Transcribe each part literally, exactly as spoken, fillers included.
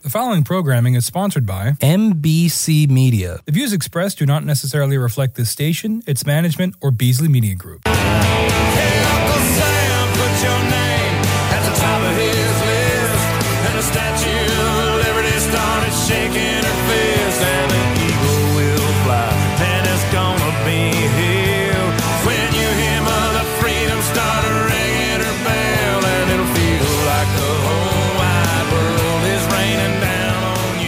The following programming is sponsored by M B C Media. The views expressed do not necessarily reflect this station, its management, or Beasley Media Group. Hey, Uncle Sam, put your name at the top of his list. And the Statue of Liberty started shaking her fist. And an eagle will fly, and it's gonna be here. When you hear Mother Freedom start ringing her bell, and it'll feel like the whole wide world is raining down on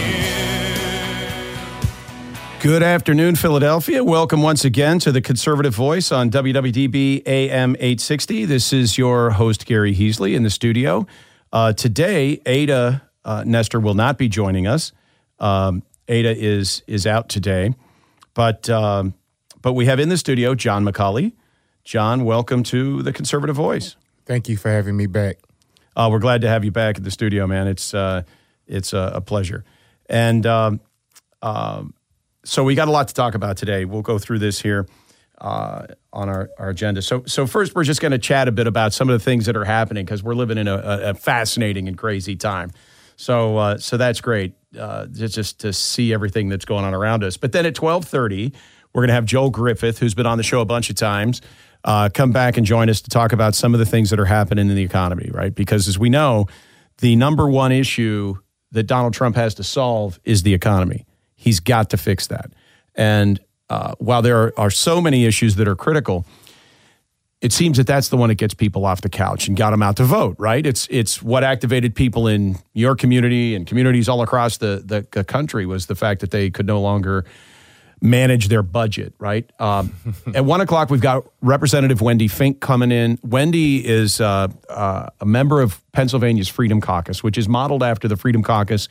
you. Good afternoon, Philadelphia. Welcome once again to the Conservative Voice on W W D B A M eight sixty. This is your host, Gary Heasley, in the studio. Uh, today, Ada uh, Nestor will not be joining us. Um, Ada is is out today. But, um, but we have in the studio John McCauley. John, welcome to the Conservative Voice. Thank you for having me back. Uh, we're glad to have you back at the studio, man. It's uh, it's a, a pleasure. And um, um, so we got a lot to talk about today. We'll go through this here uh, on our, our agenda. So so first, we're just going to chat a bit about some of the things that are happening because we're living in a, a fascinating and crazy time. So uh, so that's great, uh, just, just to see everything that's going on around us. But then at twelve thirty, we're going to have Joel Griffith, who's been on the show a bunch of times, Uh, come back and join us to talk about some of the things that are happening in the economy, right? Because as we know, the number one issue that Donald Trump has to solve is the economy. He's got to fix that. And uh, while there are, are so many issues that are critical, it seems that that's the one that gets people off the couch and got them out to vote, right? It's it's what activated people in your community and communities all across the, the, the country was the fact that they could no longer manage their budget, right? Um, at one o'clock, we've got Representative Wendy Fink coming in. Wendy is uh, uh, a member of Pennsylvania's Freedom Caucus, which is modeled after the Freedom Caucus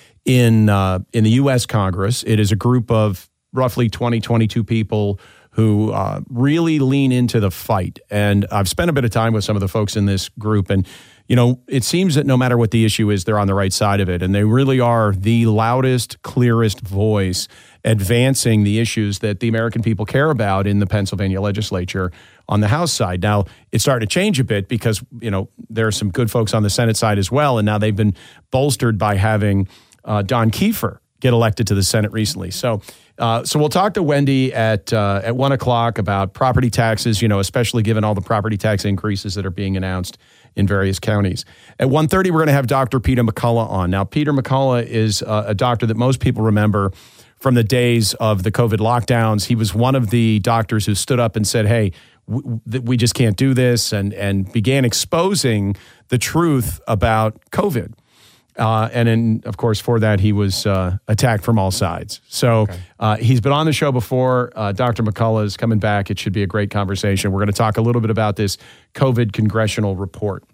in uh, in the U S Congress. It is a group of roughly twenty, twenty-two people who uh, really lean into the fight. And I've spent a bit of time with some of the folks in this group, and you know, it seems that no matter what the issue is, they're on the right side of it. And they really are the loudest, clearest voice advancing the issues that the American people care about in the Pennsylvania legislature on the House side. Now, it's starting to change a bit because, you know, there are some good folks on the Senate side as well. And now they've been bolstered by having uh, Don Kiefer get elected to the Senate recently. So uh, so we'll talk to Wendy at uh, at one o'clock about property taxes, you know, especially given all the property tax increases that are being announced in various counties. At one thirty, we're going to have Doctor Peter McCullough on. Now, Peter McCullough is uh, a doctor that most people remember from the days of the COVID lockdowns. He was one of the doctors who stood up and said, hey, w- we just can't do this, and, and began exposing the truth about COVID. Uh, and then, of course, for that, he was uh, attacked from all sides. So okay. uh, he's been on the show before. Uh, Doctor McCullough is coming back. It should be a great conversation. We're going to talk a little bit about this COVID congressional report.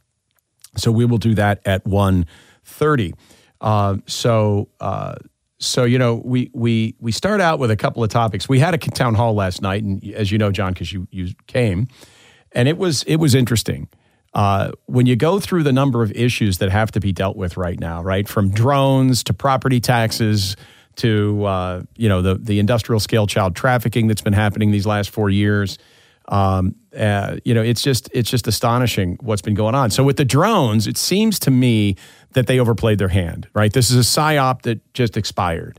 So we will do that at one thirty. Uh, so, uh, so you know, we we we start out with a couple of topics. We had a town hall last night, and as you know, John, because you you came, and it was it was interesting. Uh, when you go through the number of issues that have to be dealt with right now, right, from drones to property taxes to, uh, you know, the, the industrial scale child trafficking that's been happening these last four years, um, uh, you know, it's just it's just astonishing what's been going on. So with the drones, it seems to me that they overplayed their hand, right? This is a psyop that just expired.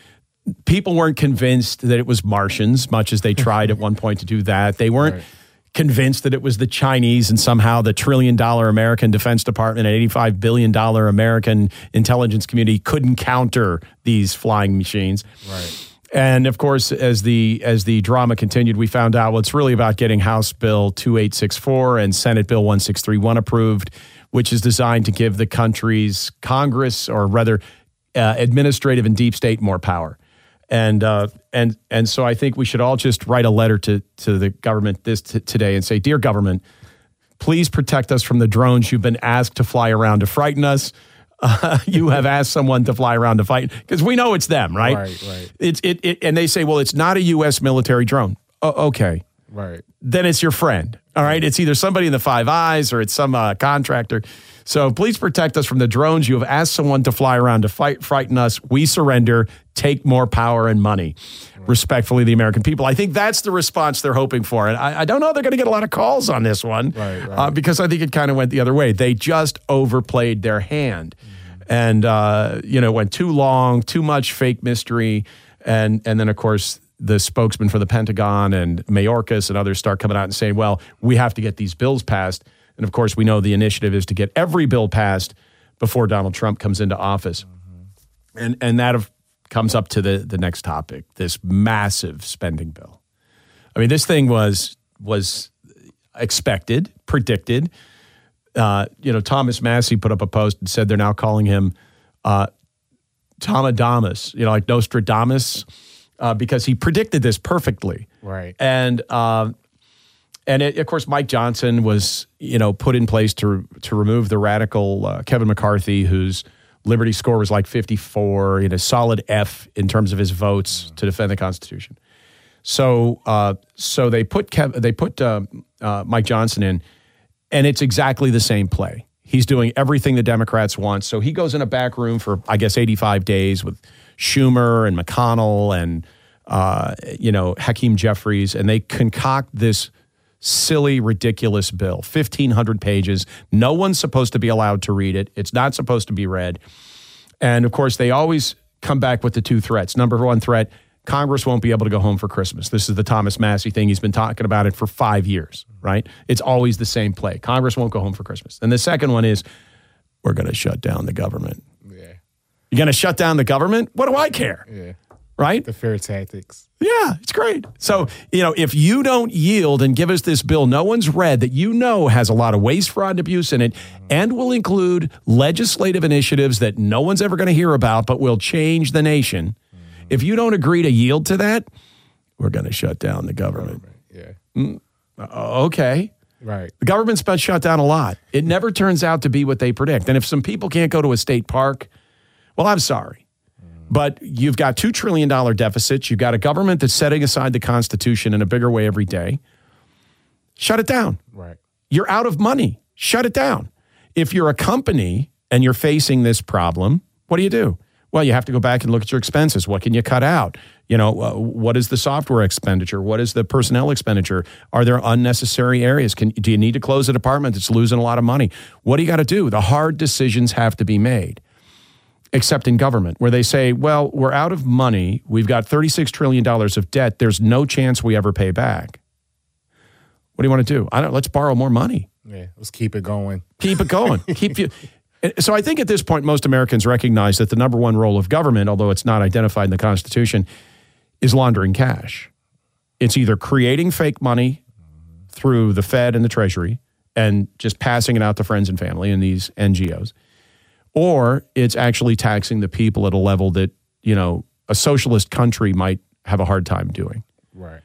People weren't convinced that it was Martians, much as they tried at one point to do that. They weren't. Right. Convinced that it was the Chinese and somehow the trillion dollar American Defense Department and eighty-five billion dollars American intelligence community couldn't counter these flying machines. Right. And of course, as the as the drama continued, we found out well, it's really about getting House Bill twenty-eight sixty-four and Senate Bill sixteen thirty-one approved, which is designed to give the country's Congress, or rather uh, administrative and deep state, more power. And uh, and and so I think we should all just write a letter to to the government this t- today and say, dear government, please protect us from the drones you've been asked to fly around to frighten us. Uh, you have asked someone to fly around to fight because we know it's them, right? Right, right. It's it, it and they say, well, it's not a U S military drone. Oh, okay, right. Then it's your friend. All right, it's either somebody in the Five Eyes or it's some uh, contractor. So please protect us from the drones. You have asked someone to fly around to fight, frighten us. We surrender. Take more power and money. Right. Respectfully, the American people. I think that's the response they're hoping for. And I, I don't know they're going to get a lot of calls on this one right, right. Uh, because I think it kind of went the other way. They just overplayed their hand. Mm-hmm. and uh, you know, went too long, too much fake mystery, and and then of course the spokesman for the Pentagon and Mayorkas and others start coming out and saying, well, we have to get these bills passed. And of course, we know the initiative is to get every bill passed before Donald Trump comes into office. Mm-hmm. And and that of, comes up to the, the next topic, this massive spending bill. I mean, this thing was was expected, predicted. Uh, you know, Thomas Massey put up a post and said they're now calling him uh, Tomadamus, you know, like Nostradamus, uh, because he predicted this perfectly. Right. And uh, and it, of course, Mike Johnson was, you know, put in place to to remove the radical uh, Kevin McCarthy, whose Liberty score was like fifty-four, you know, solid F in terms of his votes to defend the Constitution. So, uh, so they put Kev, they put uh, uh, Mike Johnson in, and it's exactly the same play. He's doing everything the Democrats want. So he goes in a back room for, I guess, eighty-five days with Schumer and McConnell and uh, you know, Hakeem Jeffries, and they concoct this silly, ridiculous bill, fifteen hundred pages. No one's supposed to be allowed to read it. It's not supposed to be read. And of course, they always come back with the two threats. Number one threat: Congress won't be able to go home for Christmas. This is the Thomas Massey thing. He's been talking about it for five years, right? It's always the same play. Congress won't go home for Christmas. And the second one is, we're going to shut down the government. Yeah. You're going to shut down the government? What do I care? Yeah. Right? The fair tactics. Yeah, it's great. So, you know, if you don't yield and give us this bill no one's read that you know has a lot of waste, fraud, and abuse in it, mm-hmm. and will include legislative initiatives that no one's ever going to hear about but will change the nation, mm-hmm. if you don't agree to yield to that, we're going to shut down the government. Yeah. Mm, okay. Right. The government's been shut down a lot. It never turns out to be what they predict. And if some people can't go to a state park, well, I'm sorry. But you've got two trillion dollars deficits. You've got a government that's setting aside the Constitution in a bigger way every day. Shut it down. Right. You're out of money. Shut it down. If you're a company and you're facing this problem, what do you do? Well, you have to go back and look at your expenses. What can you cut out? You know, uh, what is the software expenditure? What is the personnel expenditure? Are there unnecessary areas? Can, do you need to close a department that's losing a lot of money? What do you got to do? The hard decisions have to be made. Except in government, where they say, well, we're out of money. We've got thirty-six trillion dollars of debt. There's no chance we ever pay back. What do you want to do? I don't. Let's borrow more money. Yeah, let's keep it going. Keep it going. Keep you. So I think at this point, most Americans recognize that the number one role of government, although it's not identified in the Constitution, is laundering cash. It's either creating fake money through the Fed and the Treasury and just passing it out to friends and family and these N G Os, or it's actually taxing the people at a level that, you know, a socialist country might have a hard time doing. Right.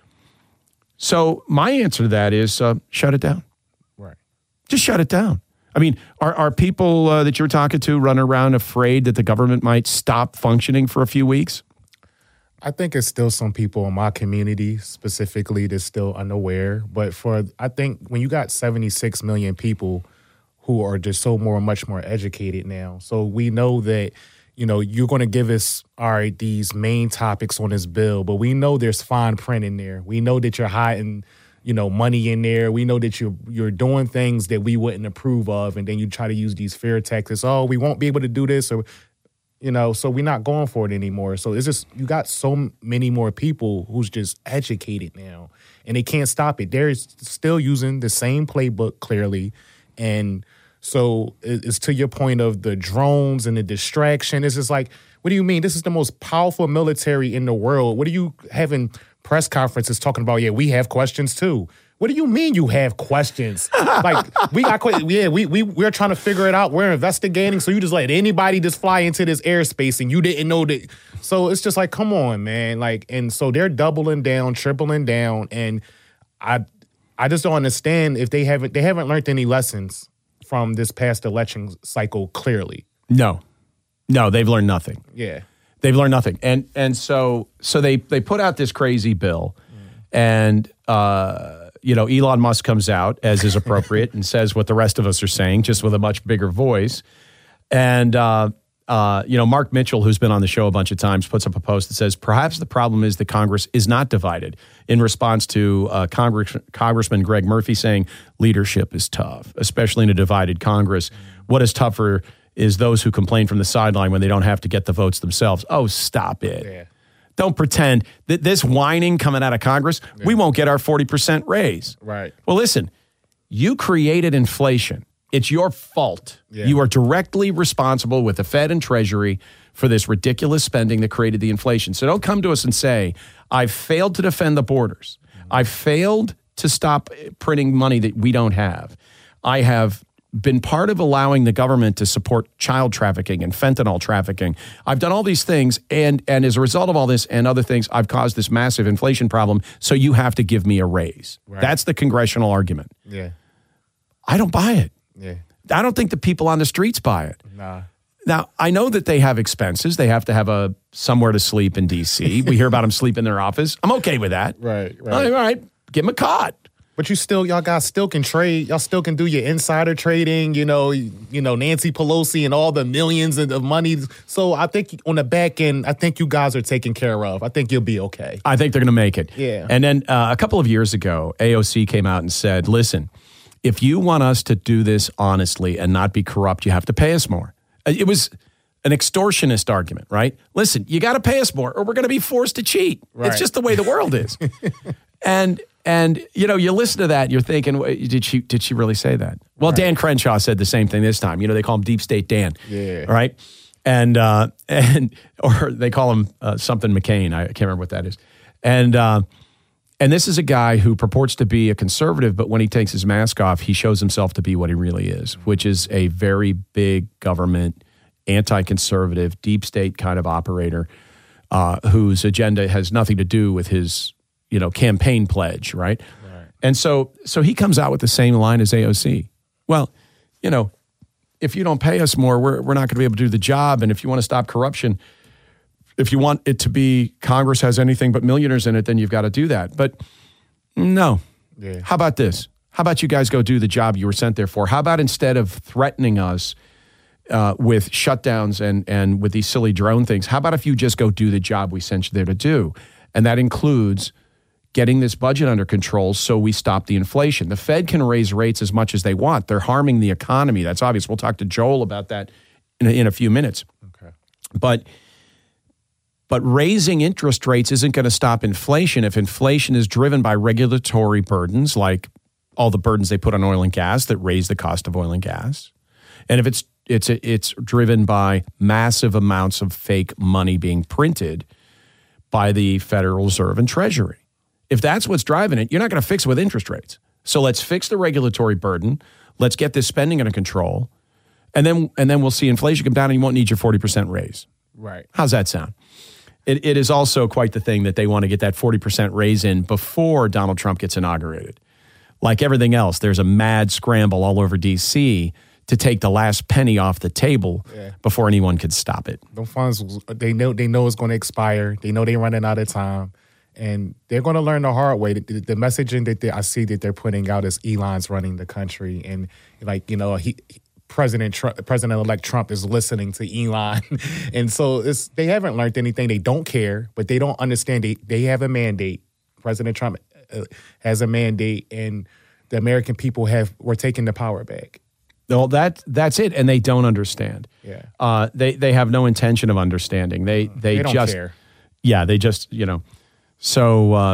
So my answer to that is uh, shut it down. Right. Just shut it down. I mean, are, are people uh, that you're talking to running around afraid that the government might stop functioning for a few weeks? I think it's still some people in my community specifically that's still unaware. But for, I think when you got seventy-six million people who are just so more, much more educated now. So we know that, you know, you're going to give us, all right, these main topics on this bill, but we know there's fine print in there. We know that you're hiding, you know, money in there. We know that you're you're doing things that we wouldn't approve of, and then you try to use these fair tactics. Oh, we won't be able to do this, or, you know, so we're not going for it anymore. So it's just, you got so many more people who's just educated now, and they can't stop it. They're still using the same playbook, clearly, and so it's to your point of the drones and the distraction. It's just like, what do you mean? This is the most powerful military in the world. What are you having press conferences talking about? Yeah, we have questions too. What do you mean you have questions? Like, we got questions. Yeah, we, we, we're trying to figure it out. We're investigating. So you just let anybody just fly into this airspace and you didn't know that. So it's just like, come on, man. Like, and so they're doubling down, tripling down. And I I just don't understand if they haven't, they haven't learned any lessons from this past election cycle, clearly. No. No, they've learned nothing. Yeah. They've learned nothing. And and so so they they put out this crazy bill, mm. and uh, you know, Elon Musk comes out, as is appropriate, and says what the rest of us are saying, just with a much bigger voice. And uh, uh, you know, Mark Mitchell, who's been on the show a bunch of times, puts up a post that says, perhaps the problem is that Congress is not divided, in response to uh, Congress, Congressman Greg Murphy saying leadership is tough, especially in a divided Congress. Mm. What is tougher is those who complain from the sideline when they don't have to get the votes themselves. Oh, stop it. Yeah. Don't pretend that this whining coming out of Congress, yeah. we won't get our forty percent raise. Right. Well, listen, you created inflation. It's your fault. Yeah. You are directly responsible with the Fed and Treasury for this ridiculous spending that created the inflation. So don't come to us and say, I've failed to defend the borders. Mm-hmm. I've failed to stop printing money that we don't have. I have been part of allowing the government to support child trafficking and fentanyl trafficking. I've done all these things, and, and as a result of all this and other things, I've caused this massive inflation problem, so you have to give me a raise. Right. That's the congressional argument. Yeah. I don't buy it. Yeah. I don't think the people on the streets buy it. Nah. Now, I know that they have expenses. They have to have a somewhere to sleep in D C We hear about them sleep in their office. I'm okay with that. Right, right. All right, give them a cot. But you still, y'all guys still can trade. Y'all still can do your insider trading, you know, you know, Nancy Pelosi and all the millions of money. So I think on the back end, I think you guys are taken care of. I think you'll be okay. I think they're going to make it. Yeah. And then uh, a couple of years ago, A O C came out and said, listen, if you want us to do this honestly and not be corrupt, you have to pay us more. It was an extortionist argument, right? Listen, you got to pay us more or we're going to be forced to cheat. Right. It's just the way the world is. and and you know, you listen to that, and you're thinking, did she did she really say that? Well, right. Dan Crenshaw said the same thing this time. You know, they call him Deep State Dan. Yeah. Right? And uh, and or they call him uh, something McCain. I can't remember what that is. And uh, and this is a guy who purports to be a conservative, but when he takes his mask off, he shows himself to be what he really is, which is a very big government, anti-conservative, deep state kind of operator uh, whose agenda has nothing to do with his, you know, campaign pledge, right? Right. And so, so he comes out with the same line as A O C. Well, you know, if you don't pay us more, we're we're not going to be able to do the job. And if you want to stop corruption, if you want it to be Congress has anything but millionaires in it, then you've got to do that. But no. Yeah. How about this? How about you guys go do the job you were sent there for? How about instead of threatening us uh, with shutdowns and, and with these silly drone things, how about if you just go do the job we sent you there to do? And that includes getting this budget under control so we stop the inflation. The Fed can raise rates as much as they want. They're harming the economy. That's obvious. We'll talk to Joel about that in a, in a few minutes. Okay. But But raising interest rates isn't going to stop inflation if inflation is driven by regulatory burdens, like all the burdens they put on oil and gas that raise the cost of oil and gas. And if it's it's it's driven by massive amounts of fake money being printed by the Federal Reserve and Treasury. If that's what's driving it, you're not going to fix it with interest rates. So let's fix the regulatory burden. Let's get this spending under control. And then and then we'll see inflation come down and you won't need your forty percent raise. Right. How's that sound? It, it is also quite the thing that they want to get that forty percent raise in before Donald Trump gets inaugurated. Like everything else, there's a mad scramble all over D C to take the last penny off the table yeah. before anyone could stop it. The funds, they know they know it's going to expire. They know they're running out of time. And they're going to learn the hard way. The, the messaging that they, I see that they're putting out is Elon's running the country. And like, you know, he... President Trump, President-elect Trump is listening to Elon. And so it's, they haven't learned anything. They don't care, but they don't understand. They, they have a mandate. President Trump uh, has a mandate, and the American people have we're taking the power back. No, that that's it, and they don't understand. Yeah, uh, they they have no intention of understanding. They they, they don't just care. Yeah, they just you know. So uh,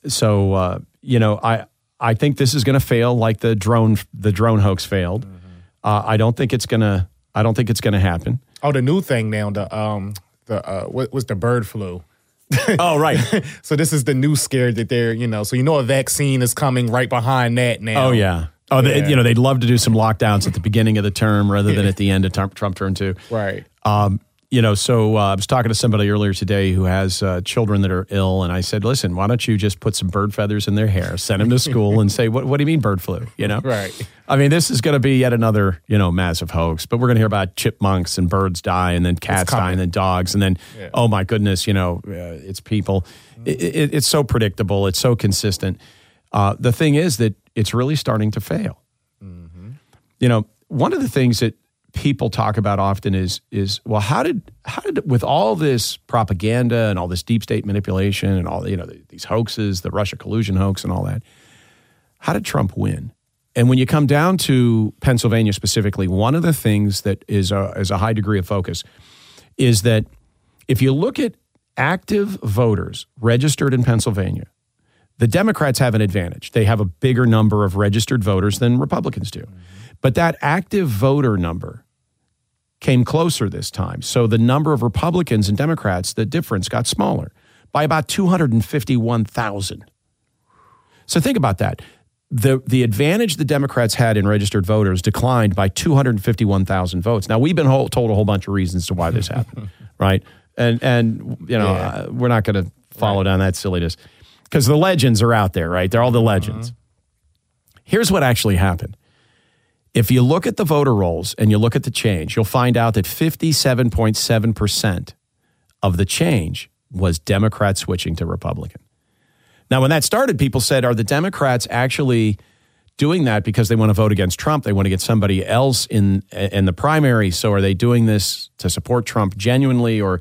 so uh, you know, I I think this is going to fail like the drone the drone hoax failed. Mm-hmm. Uh, I don't think it's gonna. I don't think it's gonna happen. Oh, the new thing now. The um the uh what was the bird flu? Oh, right. So this is the new scare that they're you know. So you know a vaccine is coming right behind that now. Oh yeah. Oh, yeah. They, you know they'd love to do some lockdowns at the beginning of the term rather than at the end of Trump, Trump term two. Right. Um, you know, so uh, I was talking to somebody earlier today who has uh, children that are ill, and I said, listen, why don't you just put some bird feathers in their hair, send them to school, and say, what, what do you mean bird flu? You know, right? I mean, this is going to be yet another, you know, massive hoax. But we're going to hear about chipmunks and birds die, and then cats die, and then dogs, and then yeah. oh my goodness, you know, uh, it's people. It, it, it's so predictable. It's so consistent. Uh, the thing is that it's really starting to fail. Mm-hmm. You know, one of the things that people talk about often is is well, how did how did with all this propaganda and all this deep state manipulation and all you know these hoaxes, the Russia collusion hoax and all that, how did Trump win? And when you come down to Pennsylvania specifically, one of the things that is a, is a high degree of focus is that if you look at active voters registered in Pennsylvania, the Democrats have an advantage. They have a bigger number of registered voters than Republicans do. Mm-hmm. But that active voter number came closer this time. So the number of Republicans and Democrats, the difference got smaller by about two hundred fifty-one thousand. So think about that. The the advantage the Democrats had in registered voters declined by two hundred fifty-one thousand votes. Now, we've been whole, told a whole bunch of reasons to why this happened, right? And, and you know, yeah. uh, we're not going to follow right. down that silliness because the legends are out there, right? They're all the legends. Uh-huh. Here's what actually happened. If you look at the voter rolls and you look at the change, you'll find out that fifty-seven point seven percent of the change was Democrats switching to Republican. Now, when that started, people said, are the Democrats actually doing that because they want to vote against Trump? They want to get somebody else in in the primary. So are they doing this to support Trump genuinely or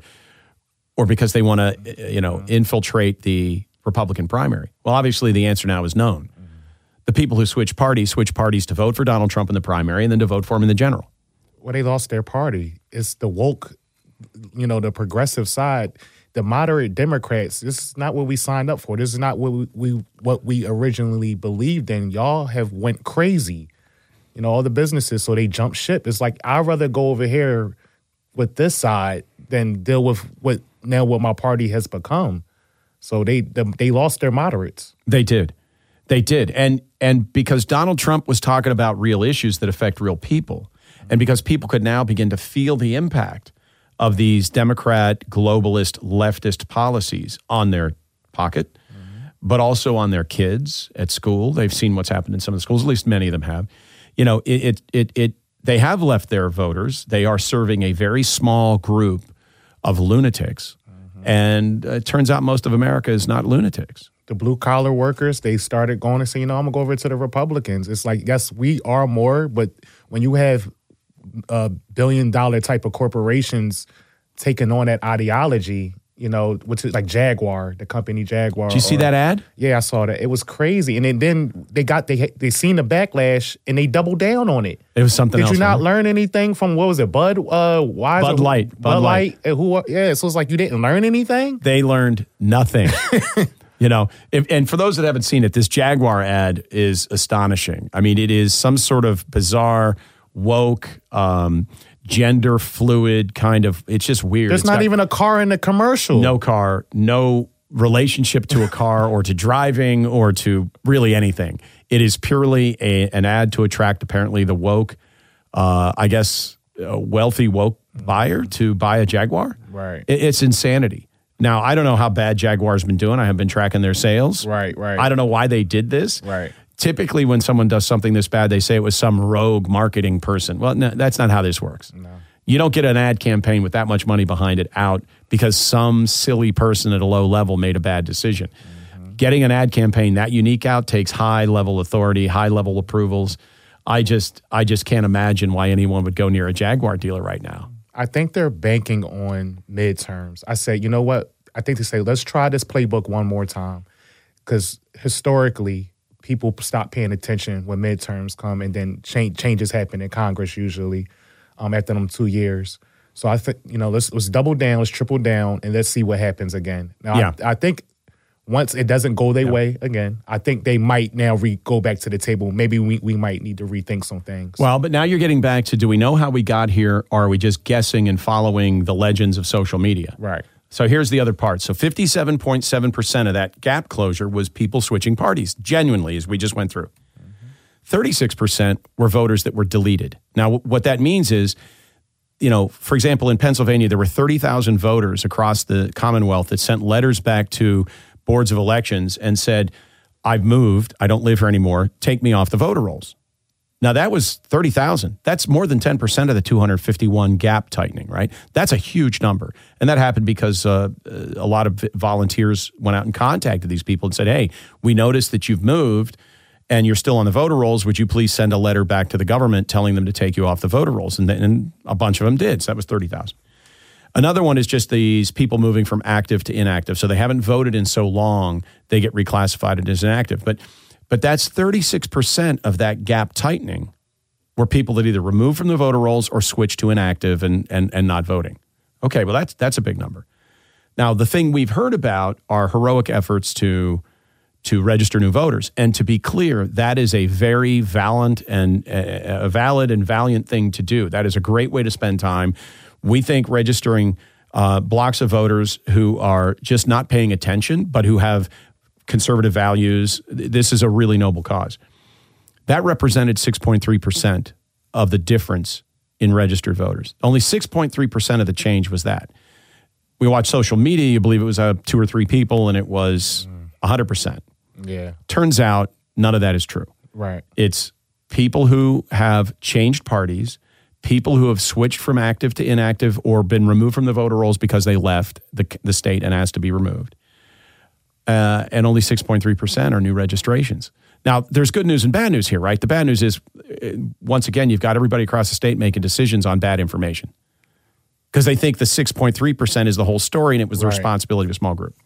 or because they want to, you know, infiltrate the Republican primary? Well, obviously, the answer now is known. The people who switch parties switch parties to vote for Donald Trump in the primary and then to vote for him in the general. Well, they lost their party. It's the woke, you know, the progressive side. The moderate Democrats, this is not what we signed up for. This is not what we, we what we originally believed in. Y'all have went crazy, you know, all the businesses, so they jumped ship. It's like, I'd rather go over here with this side than deal with what now what my party has become. So they they lost their moderates. They did. They did. And and because Donald Trump was talking about real issues that affect real people, and because people could now begin to feel the impact of these Democrat, globalist, leftist policies on their pocket, mm-hmm. but also on their kids at school. They've seen what's happened in some of the schools, at least many of them have. You know, it it it, it they have left their voters. They are serving a very small group of lunatics. Mm-hmm. And it turns out most of America is not lunatics. The blue-collar workers, they started going and saying, you know, I'm going to go over to the Republicans. It's like, yes, we are more, but when you have uh, billion-dollar type of corporations taking on that ideology, you know, which is like Jaguar, the company Jaguar. Did you see or, that ad? Yeah, I saw that. It was crazy. And then, then they got, they they seen the backlash and they doubled down on it. It was something Did else. Did you not right? learn anything from, what was it, Bud? Uh, why Bud Light. Bud, Bud Light. Light. Who? Yeah, so it's like you didn't learn anything? They learned nothing. You know, if, and for those that haven't seen it, this Jaguar ad is astonishing. I mean, it is some sort of bizarre, woke, um, gender fluid kind of, it's just weird. There's it's not got even a car in the commercial. No car, no relationship to a car or to driving or to really anything. It is purely a, an ad to attract apparently the woke, uh, I guess, a wealthy woke buyer to buy a Jaguar. Right. It, it's insanity. Now, I don't know how bad Jaguar's been doing. I have been tracking their sales. Right, right. I don't know why they did this. Right. Typically, when someone does something this bad, they say it was some rogue marketing person. Well, no, that's not how this works. No. You don't get an ad campaign with that much money behind it out because some silly person at a low level made a bad decision. Mm-hmm. Getting an ad campaign that unique out takes high-level authority, high-level approvals. I just, I just can't imagine why anyone would go near a Jaguar dealer right now. I think they're banking on midterms. I say, you know what? I think they say, let's try this playbook one more time. Because historically, people stop paying attention when midterms come and then change, changes happen in Congress usually um, after them two years. So I think, you know, let's, let's double down, let's triple down, and let's see what happens again. Now, yeah. I, I think once it doesn't go their yeah. way again, I think they might now re- go back to the table. Maybe we, we might need to rethink some things. Well, but now you're getting back to, do we know how we got here, or are we just guessing and following the legends of social media? Right. So here's the other part. So fifty-seven point seven percent of that gap closure was people switching parties, genuinely, as we just went through. Mm-hmm. thirty-six percent were voters that were deleted. Now, what that means is, you know, for example, in Pennsylvania, there were thirty thousand voters across the Commonwealth that sent letters back to boards of elections and said, I've moved, I don't live here anymore, take me off the voter rolls. Now, that was thirty thousand. That's more than ten percent of the two hundred fifty-one gap tightening, right? That's a huge number. And that happened because uh, a lot of volunteers went out and contacted these people and said, hey, we noticed that you've moved and you're still on the voter rolls. Would you please send a letter back to the government telling them to take you off the voter rolls? And, then, and a bunch of them did. So that was thirty thousand. Another one is just these people moving from active to inactive. So they haven't voted in so long, they get reclassified as inactive. But But that's thirty-six percent of that gap tightening were people that either removed from the voter rolls or switched to inactive and, and, and not voting. Okay, well, that's that's a big number. Now, the thing we've heard about are heroic efforts to to register new voters. And to be clear, that is a very valiant and uh, a valid and valiant thing to do. That is a great way to spend time. We think registering uh, blocks of voters who are just not paying attention, but who have conservative values, this is a really noble cause. That represented six point three percent of the difference in registered voters. Only six point three percent of the change was that. We watch social media, you believe it was uh, two or three people, and it was one hundred percent. Yeah. Turns out none of that is true. Right. It's people who have changed parties, people who have switched from active to inactive or been removed from the voter rolls because they left the, the state and asked to be removed. Uh, and only six point three percent are new registrations. Now, there's good news and bad news here, right? The bad news is, once again, you've got everybody across the state making decisions on bad information because they think the six point three percent is the whole story and it was the Right. responsibility of a small group.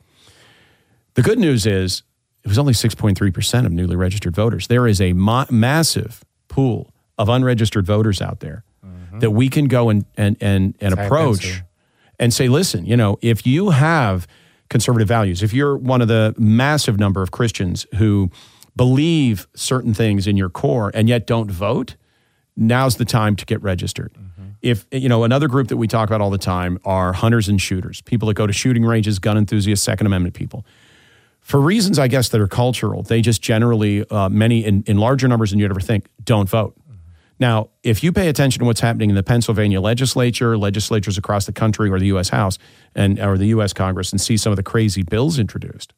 The good news is it was only six point three percent of newly registered voters. There is a ma- massive pool of unregistered voters out there mm-hmm. that we can go and, and, and, and approach into. and say, listen, you know, if you have conservative values, if you're one of the massive number of Christians who believe certain things in your core and yet don't vote, now's the time to get registered. Mm-hmm. If, you know, another group that we talk about all the time are hunters and shooters, people that go to shooting ranges, gun enthusiasts, Second Amendment people. For reasons, I guess, that are cultural, they just generally, uh, many in, in larger numbers than you'd ever think, don't vote. Mm-hmm. Now, if you pay attention to what's happening in the Pennsylvania legislature, legislatures across the country, or the U S House, and or the U S Congress, and see some of the crazy bills introduced,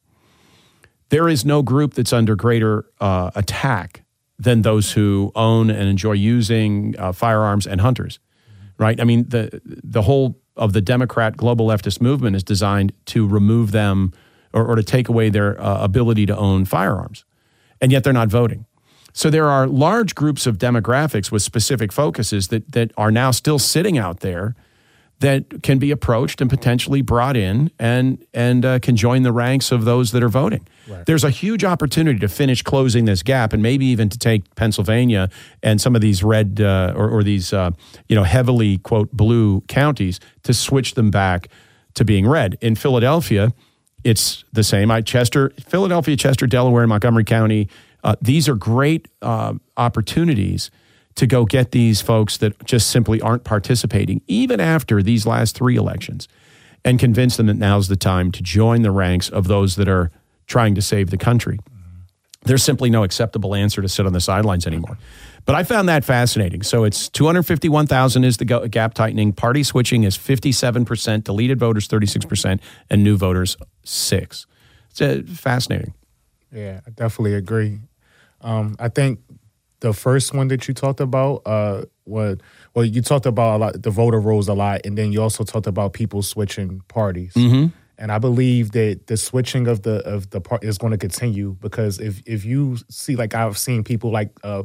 there is no group that's under greater uh, attack than those who own and enjoy using uh, firearms and hunters, mm-hmm. right? I mean, the the whole of the Democrat global leftist movement is designed to remove them or, or to take away their uh, ability to own firearms, and yet they're not voting. So there are large groups of demographics with specific focuses that that are now still sitting out there that can be approached and potentially brought in and and uh, can join the ranks of those that are voting. Right. There's a huge opportunity to finish closing this gap and maybe even to take Pennsylvania and some of these red uh, or, or these uh, you know heavily, quote, blue counties to switch them back to being red. In Philadelphia, it's the same. I Chester, Philadelphia, Chester, Delaware, and Montgomery County, uh, these are great uh, opportunities to go get these folks that just simply aren't participating, even after these last three elections, and convince them that now's the time to join the ranks of those that are trying to save the country. Mm-hmm. There's simply no acceptable answer to sit on the sidelines anymore. But I found that fascinating. So it's two hundred fifty-one thousand is the gap tightening. Party switching is fifty-seven percent, deleted voters thirty-six percent, and new voters six. It's uh, fascinating. Yeah, I definitely agree. Um, I think the first one that you talked about, uh, what well, you talked about a lot, the voter rolls a lot, and then you also talked about people switching parties. Mm-hmm. And I believe that the switching of the of the part is going to continue because if if you see, like I've seen people like uh,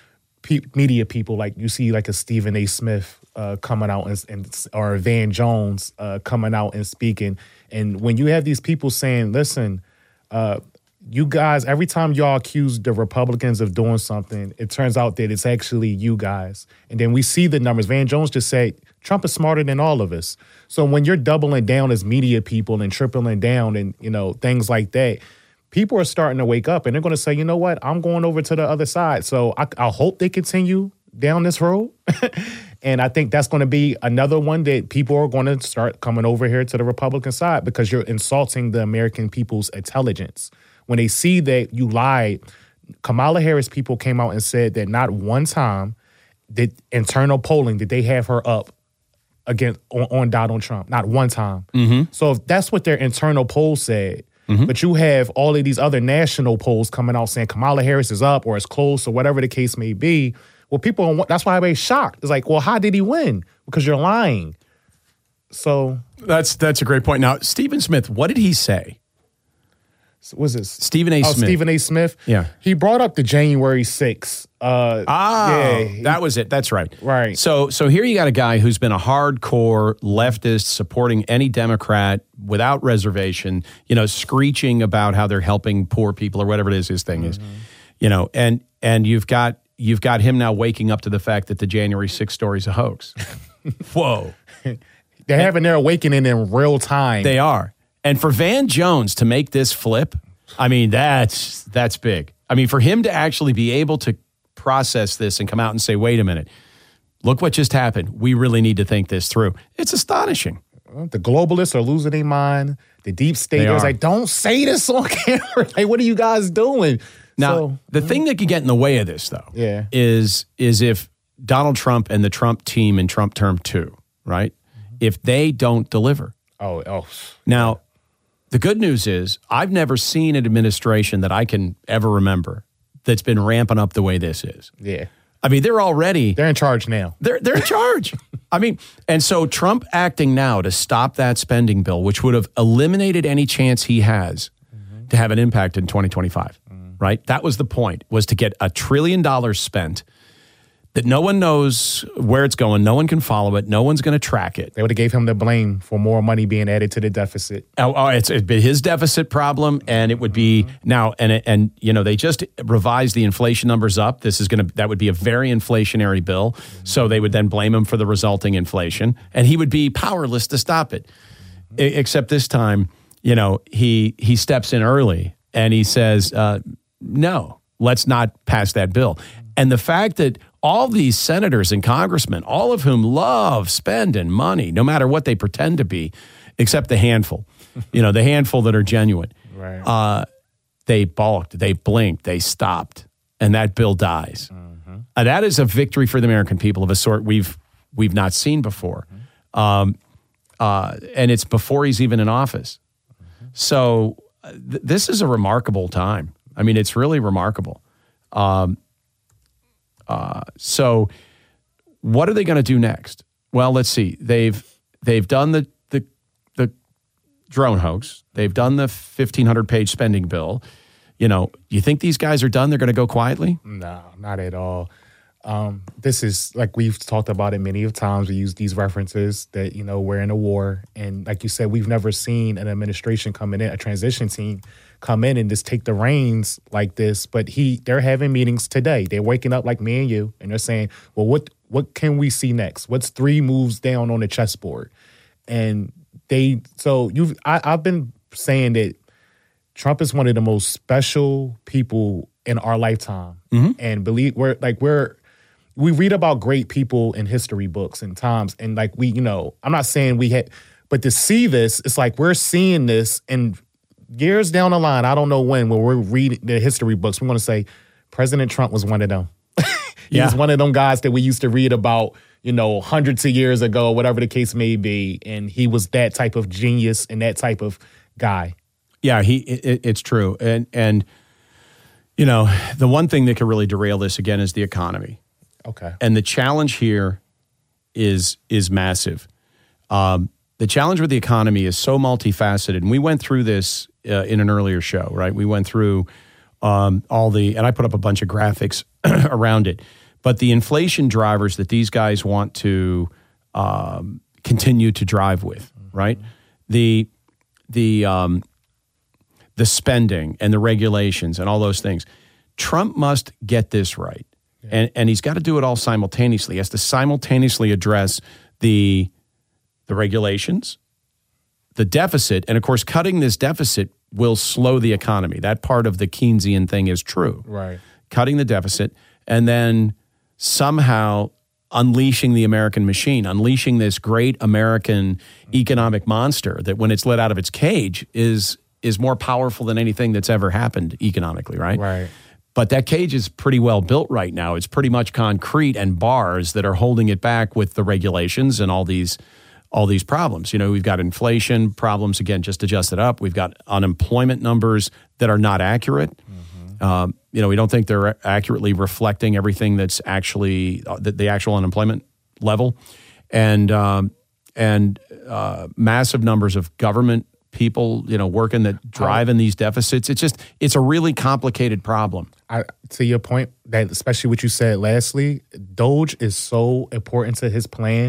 pe- media people, like you see like a Stephen A. Smith uh, coming out and, and or Van Jones uh, coming out and speaking, and when you have these people saying, "Listen." Uh, You guys, every time y'all accuse the Republicans of doing something, it turns out that it's actually you guys. And then we see the numbers. Van Jones just said, Trump is smarter than all of us. So when you're doubling down as media people and tripling down and, you know, things like that, people are starting to wake up and they're going to say, you know what, I'm going over to the other side. So I, I hope they continue down this road. And I think that's going to be another one that people are going to start coming over here to the Republican side because you're insulting the American people's intelligence. When they see that you lied, Kamala Harris people came out and said that not one time did internal polling did they have her up against on, on Donald Trump. Not one time. Mm-hmm. So if that's what their internal poll said, mm-hmm. but you have all of these other national polls coming out saying Kamala Harris is up or it's close or whatever the case may be, well, people, that's why everybody's shocked. It's like, well, how did he win? Because you're lying. So that's that's a great point. Now, Stephen Smith, what did he say? Was this Stephen A. Oh, Smith? Stephen A. Smith. Yeah, he brought up the January sixth. Uh, ah, yeah, he, that was it. That's right. Right. So, so here you got a guy who's been a hardcore leftist, supporting any Democrat without reservation. You know, screeching about how they're helping poor people or whatever it is his thing mm-hmm. is. You know, and and you've got you've got him now waking up to the fact that the January sixth story is a hoax. Whoa. They're having their awakening in real time. They are. And for Van Jones to make this flip, I mean, that's that's big. I mean, for him to actually be able to process this and come out and say, wait a minute, look what just happened. We really need to think this through. It's astonishing. The globalists are losing their mind. The deep staters, like, don't say this on camera. Like, what are you guys doing? Now, so, the thing that could get in the way of this, though, yeah. is, is if Donald Trump and the Trump team in Trump term two, right, mm-hmm. if they don't deliver. Oh, oh. Now, the good news is I've never seen an administration that I can ever remember that's been ramping up the way this is. Yeah. I mean, they're already... They're in charge now. They're they're in charge. I mean, and so Trump acting now to stop that spending bill, which would have eliminated any chance he has mm-hmm. to have an impact in twenty twenty-five, mm-hmm. right? That was the point, was to get a trillion dollars spent that no one knows where it's going. No one can follow it. No one's going to track it. They would have gave him the blame for more money being added to the deficit. Oh, oh it's it'd be his deficit problem, and it would be mm-hmm. now, and and you know they just revised the inflation numbers up. This is going to that would be a very inflationary bill, mm-hmm. so they would then blame him for the resulting inflation, and he would be powerless to stop it. Mm-hmm. I, except this time, you know, he he steps in early and he says, uh, "No, let's not pass that bill." And the fact that all these senators and congressmen, all of whom love spending money, no matter what they pretend to be, except the handful, you know, the handful that are genuine, right. uh, they balked, they blinked, they stopped, and that bill dies. Mm-hmm. Uh, that is a victory for the American people of a sort we've we've not seen before. Mm-hmm. Um, uh, and it's before he's even in office. Mm-hmm. So uh, th- this is a remarkable time. I mean, it's really remarkable. Um, Uh, so what are they going to do next? Well, let's see. They've they've done the the the drone hoax. They've done the fifteen hundred page spending bill. You know, you think these guys are done? They're going to go quietly? No, not at all. Um, this is, like we've talked about it many of times. We use these references that, you know, we're in a war. And like you said, we've never seen an administration coming in, a transition team come in and just take the reins like this. But he, they're having meetings today. They're waking up like me and you, and they're saying, well, what what can we see next? What's three moves down on the chessboard? And they, so you've, I, I've been saying that Trump is one of the most special people in our lifetime. Mm-hmm. And believe we're like, we're, we read about great people in history books and times. And like we, you know, I'm not saying we had, but to see this, it's like we're seeing this and years down the line, I don't know when, when we're reading the history books, we're going to say President Trump was one of them. he yeah. was one of them guys that we used to read about, you know, hundreds of years ago, whatever the case may be. And he was that type of genius and that type of guy. Yeah, he. It, it's true. And, and, you know, the one thing that could really derail this again is the economy. Okay. And the challenge here is is massive. Um, the challenge with the economy is so multifaceted. And we went through this uh, in an earlier show, right? We went through um, all the, and I put up a bunch of graphics around it. But the inflation drivers that these guys want to um, continue to drive with, right? Mm-hmm. The the um, the spending and the regulations and all those things. Trump must get this right. Yeah. And and he's got to do it all simultaneously. He has to simultaneously address the the regulations, the deficit, and of course, cutting this deficit will slow the economy. That part of the Keynesian thing is true. Right. Cutting the deficit and then somehow unleashing the American machine, unleashing this great American economic monster that when it's let out of its cage is is more powerful than anything that's ever happened economically, right? Right. But that cage is pretty well built right now. It's pretty much concrete and bars that are holding it back with the regulations and all these all these problems. You know, we've got inflation problems, again, just adjust it up. We've got unemployment numbers that are not accurate. Mm-hmm. Um, you know, we don't think they're accurately reflecting everything that's actually uh, the, the actual unemployment level. And, um, and uh, massive numbers of government people, you know, working that driving these deficits. It's just, it's a really complicated problem. I, to your point, that especially what you said lastly, Doge is so important to his plan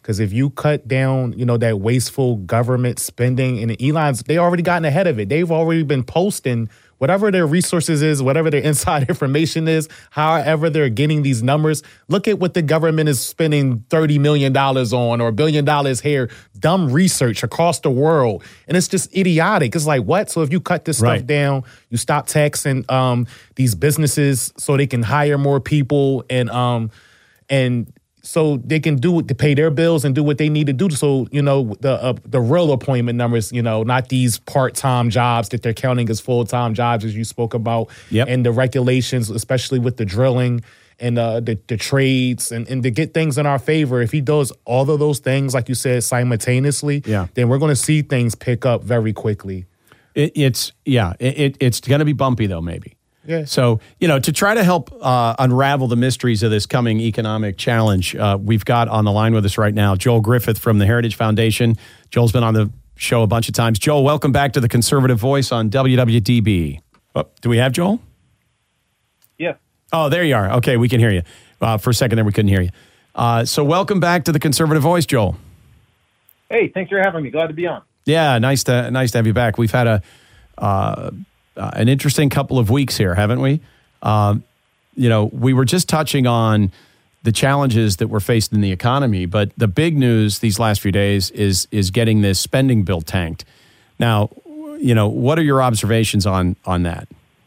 Because if you cut down, you know, that wasteful government spending, and Elon's, they already gotten ahead of it. They've already been posting whatever their resources is, whatever their inside information is, however they're getting these numbers. Look at what the government is spending thirty million dollars on or a billion dollars here, dumb research across the world. And it's just idiotic. It's like, what? So if you cut this Right. stuff down, you stop taxing um, these businesses so they can hire more people and um, and so they can do to pay their bills and do what they need to do. So, you know, the uh, the real employment numbers, you know, not these part-time jobs that they're counting as full-time jobs, as you spoke about, Yep. and the regulations, especially with the drilling and uh, the, the trades, and, and to get things in our favor. If he does all of those things, like you said, simultaneously, Yeah. then we're going to see things pick up very quickly. It, it's yeah, it, it, it's going to be bumpy though, maybe. Yeah. So, you know, to try to help uh, unravel the mysteries of this coming economic challenge, uh, we've got on the line with us right now Joel Griffith from the Heritage Foundation. Joel's been on the show a bunch of times. Joel, welcome back to the Conservative Voice on W W D B. Oh, do we have Joel? Yes. Oh, there you are. Okay, we can hear you. Uh, for a second there, we couldn't hear you. Uh, so welcome back to the Conservative Voice, Joel. Hey, thanks for having me. Glad to be on. Yeah, nice to nice to have you back. We've had a uh, uh, an interesting couple of weeks here, haven't we? Um, you know, we were just touching on the challenges that were faced in the economy, but the big news these last few days is is getting this spending bill tanked. Now, you know, what are your observations on on that?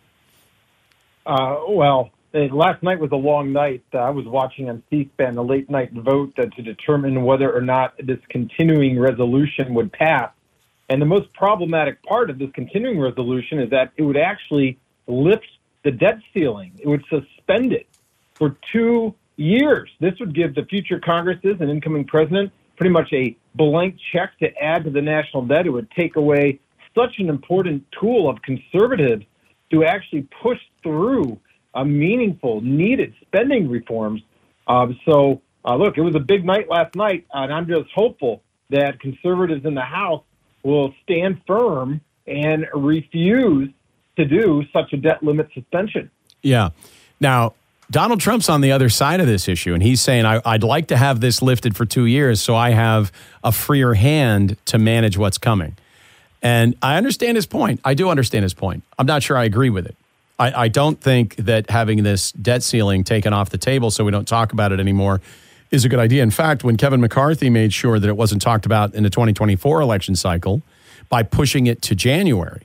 Uh, well, uh, last night was a long night. Uh, I was watching on C-SPAN the late night vote uh, to determine whether or not this continuing resolution would pass. And the most problematic part of this continuing resolution is that it would actually lift the debt ceiling. It would suspend it for two years. This would give the future Congresses and incoming president pretty much a blank check to add to the national debt. It would take away such an important tool of conservatives to actually push through a meaningful, needed spending reforms. Um, so, uh, look, it was a big night last night, and I'm just hopeful that conservatives in the House will stand firm and refuse to do such a debt limit suspension. Yeah. Now, Donald Trump's on the other side of this issue, and he's saying, I, I'd like to have this lifted for two years so I have a freer hand to manage what's coming. And I understand his point. I do understand his point. I'm not sure I agree with it. I, I don't think that having this debt ceiling taken off the table so we don't talk about it anymore is a good idea. In fact, when Kevin McCarthy made sure that it wasn't talked about in the twenty twenty-four election cycle by pushing it to January,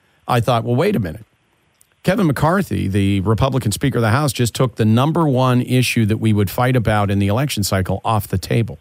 I thought, well, wait a minute. Kevin McCarthy, the Republican Speaker of the House, just took the number one issue that we would fight about in the election cycle off the table.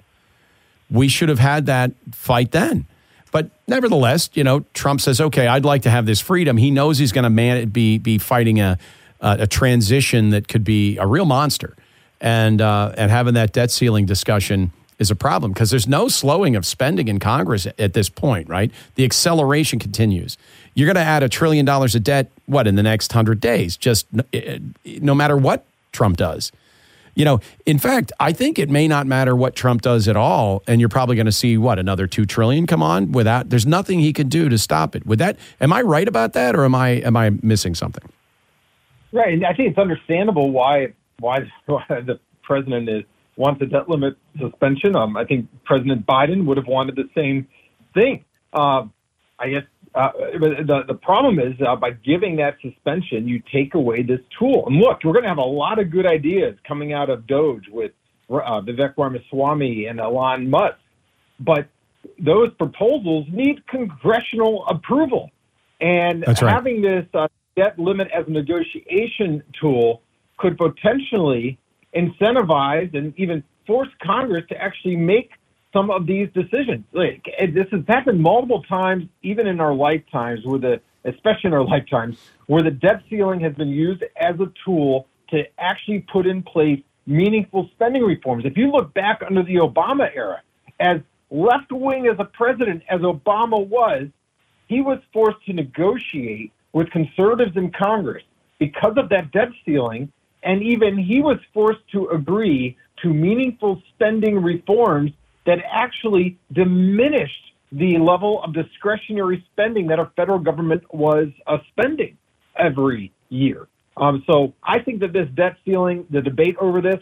We should have had that fight then. But nevertheless, you know, Trump says, okay, I'd like to have this freedom. He knows he's going to man- be be fighting a, a a transition that could be a real monster. And uh, and having that debt ceiling discussion is a problem because there's no slowing of spending in Congress at this point, right? The acceleration continues. You're going to add a trillion dollars of debt, what, in the next hundred days, just no, no matter what Trump does. You know, in fact, I think it may not matter what Trump does at all, and you're probably going to see, what, another two trillion dollars come on without, there's nothing he can do to stop it. Would that, am I right about that, or am I am I missing something? Right, and I think it's understandable why why, why the president is wants a debt limit suspension. Um, I think President Biden would have wanted the same thing. Uh, I guess uh, the the problem is uh, by giving that suspension, you take away this tool. And look, we're going to have a lot of good ideas coming out of Doge with uh, Vivek Ramaswamy and Elon Musk, but those proposals need congressional approval. And That's right. having this uh, debt limit as a negotiation tool could potentially incentivize and even force Congress to actually make some of these decisions. Like, this has happened multiple times, even in our lifetimes, where the, especially in our lifetimes, where the debt ceiling has been used as a tool to actually put in place meaningful spending reforms. If you look back under the Obama era, as left-wing as a president as Obama was, he was forced to negotiate with conservatives in Congress because of that debt ceiling, and even he was forced to agree to meaningful spending reforms that actually diminished the level of discretionary spending that our federal government was uh, spending every year. Um, so I think that this debt ceiling, the debate over this,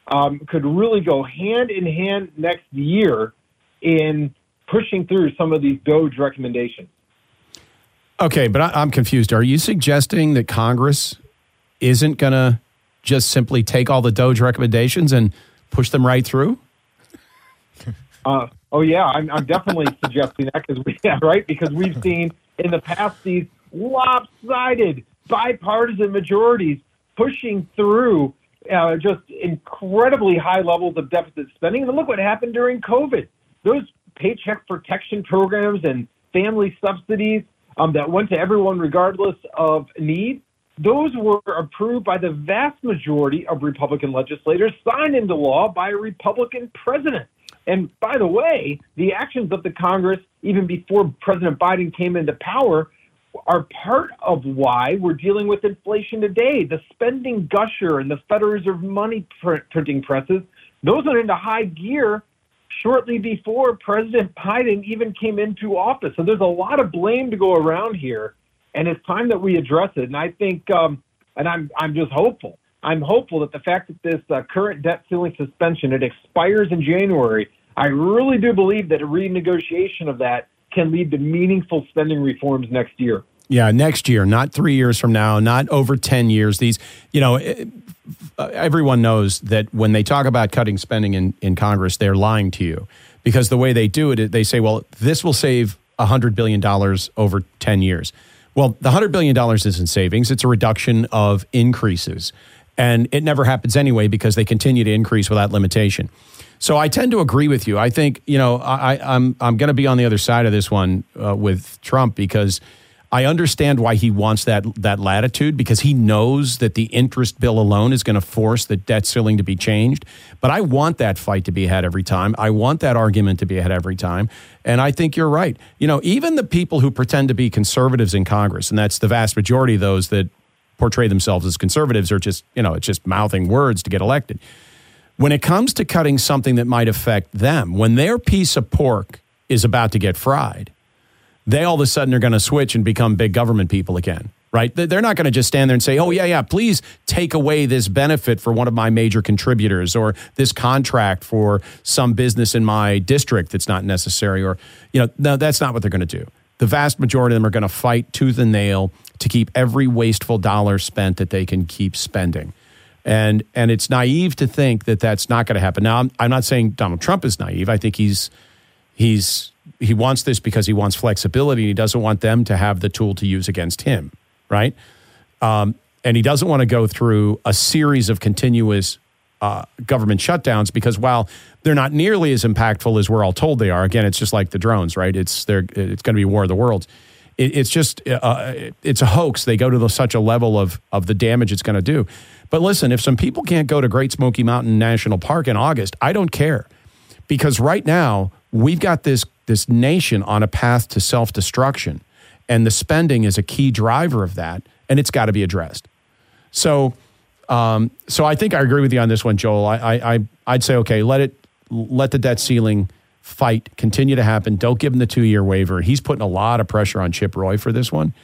um, could really go hand in hand next year in pushing through some of these DOGE recommendations. Okay, but I, I'm confused. Are you suggesting that Congress isn't going to just simply take all the DOGE recommendations and push them right through? Uh, oh, yeah, I'm, I'm definitely suggesting that because we, yeah, right? Because we've seen in the past these lopsided bipartisan majorities pushing through uh, just incredibly high levels of deficit spending. And look what happened during COVID. Those paycheck protection programs and family subsidies um, that went to everyone regardless of need, those were approved by the vast majority of Republican legislators, signed into law by a Republican president. And by the way, the actions of the Congress, even before President Biden came into power, are part of why we're dealing with inflation today. The spending gusher and the Federal Reserve money print, printing presses, those went into high gear shortly before President Biden even came into office. So there's a lot of blame to go around here, and it's time that we address it. And I think, um, and I'm I'm just hopeful. I'm hopeful that the fact that this uh, current debt ceiling suspension, it expires in January, I really do believe that a renegotiation of that can lead to meaningful spending reforms next year. Yeah, next year, not three years from now, not over ten years. These, you know, everyone knows that when they talk about cutting spending in, in Congress, they're lying to you because the way they do it, they say, well, this will save one hundred billion dollars over ten years. Well, the one hundred billion dollars isn't savings. It's a reduction of increases. And it never happens anyway because they continue to increase without limitation. So I tend to agree with you. I think, you know, I, I'm I'm going to be on the other side of this one uh, with Trump because I understand why he wants that that latitude because he knows that the interest bill alone is going to force the debt ceiling to be changed. But I want that fight to be had every time. I want that argument to be had every time. And I think you're right. You know, even the people who pretend to be conservatives in Congress, and that's the vast majority of those that portray themselves as conservatives are just, you know, it's just mouthing words to get elected. When it comes to cutting something that might affect them, when their piece of pork is about to get fried, they all of a sudden are going to switch and become big government people again, right? They're not going to just stand there and say, oh, yeah, yeah, please take away this benefit for one of my major contributors or this contract for some business in my district that's not necessary. Or, you know, no, that's not what they're going to do. The vast majority of them are going to fight tooth and nail to keep every wasteful dollar spent that they can keep spending. And and it's naive to think that that's not going to happen. Now, I'm, I'm not saying Donald Trump is naive. I think he's he's he wants this because he wants flexibility. He doesn't want them to have the tool to use against him, right? Um, and he doesn't want to go through a series of continuous uh, government shutdowns because while they're not nearly as impactful as we're all told they are, again, it's just like the drones, right? It's they're it's going to be War of the Worlds. It, it's just uh, it's a hoax. They go to the, such a level of of the damage it's going to do. But listen, if some people can't go to Great Smoky Mountain National Park in August, I don't care. Because right now, we've got this, this nation on a path to self-destruction. And the spending is a key driver of that. And it's got to be addressed. So um, so I think I agree with you on this one, Joel. I, I, I, I'd say, okay, let it let the debt ceiling fight continue to happen. Don't give him the two-year waiver. He's putting a lot of pressure on Chip Roy for this one.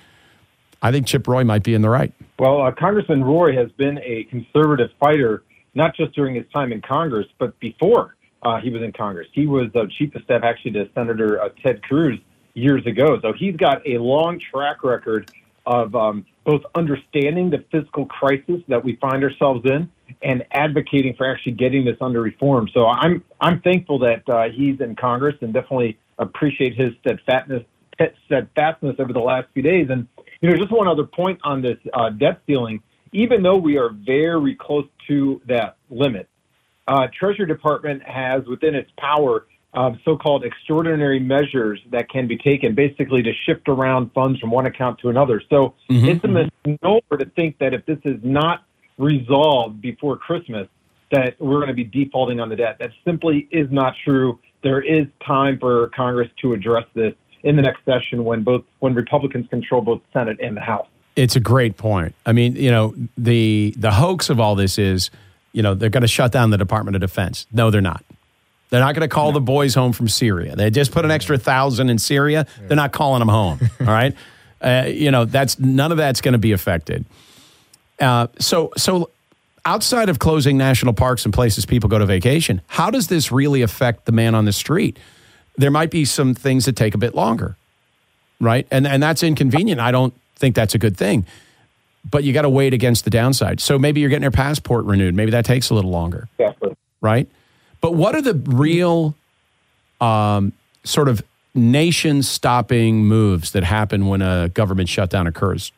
I think Chip Roy might be in the right. Well, uh, Congressman Roy has been a conservative fighter, not just during his time in Congress, but before uh, he was in Congress. He was uh, chief of staff actually to Senator uh, Ted Cruz years ago. So he's got a long track record of um, both understanding the fiscal crisis that we find ourselves in and advocating for actually getting this under reform. So I'm I'm thankful that uh, he's in Congress and definitely appreciate his steadfastness, steadfastness over the last few days. And you know, just one other point on this uh, debt ceiling. Even though we are very close to that limit, uh, Treasury Department has within its power uh, so-called extraordinary measures that can be taken, basically to shift around funds from one account to another. So mm-hmm. it's a misnomer to think that if this is not resolved before Christmas, that we're going to be defaulting on the debt. That simply is not true. There is time for Congress to address this in the next session when both when Republicans control both the Senate and the House. It's a great point. I mean, you know, the the hoax of all this is, you know, they're going to shut down the Department of Defense. No, they're not. They're not going to call no. the boys home from Syria. They just put an extra thousand in Syria. Yeah. They're not calling them home. All right, uh, you know, that's none of that's going to be affected. Uh, so, so outside of closing national parks and places people go to vacation, how does this really affect the man on the street? There might be some things that take a bit longer, right? And and that's inconvenient. I don't think that's a good thing. But you got to weigh it against the downside. So maybe you're getting your passport renewed. Maybe that takes a little longer. Exactly. Right? But what are the real um, sort of nation-stopping moves that happen when a government shutdown occurs?